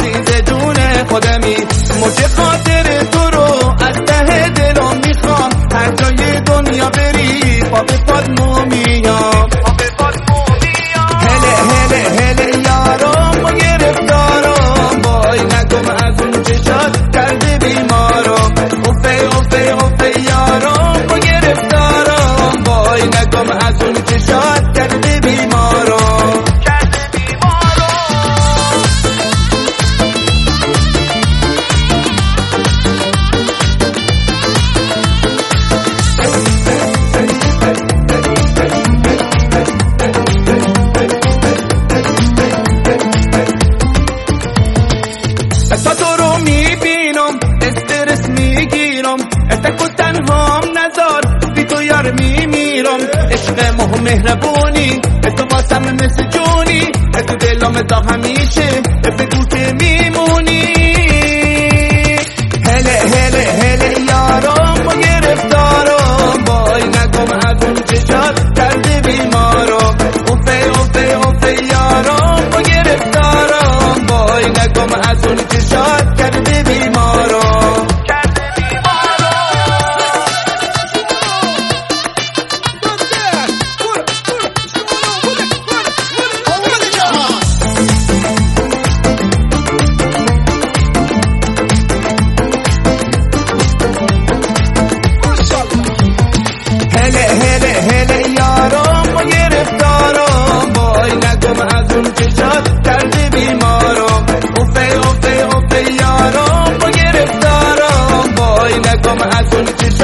عزیز جون خودمی، مجه خاطر تو رو از ته دلم میخوام، هر جای دنیا بری پا به پات میام. هله هله هله یارم و گرفتارم، وای نگم از اون چشات کرده بیمارم. اوفه اوفه اوفه یارم و گرفتارم، وای نگم از اون چشات کرده بیمارم. تا تو رو میبینم استرس میگیرم، اتکو تنهام نذار بی تو یار میمیرم. عشق مهربونی تو واسم مثل جونی، تو دلم تا همیشه بگو که میمونی. هله هله هله یارم و گرفتارم، وای نگم از اون چشات کرده بیمارم. اوفه اوفه اوفه یارم و گرفتارم، وای نگم از اون چشات کرده بیمارم. هله هله هله یارم و گرفتارم، وای نگم از اون چشات کرده بیمارم. اوفه اوفه اوفه یارم و گرفتارم، وای نگم از اون چشات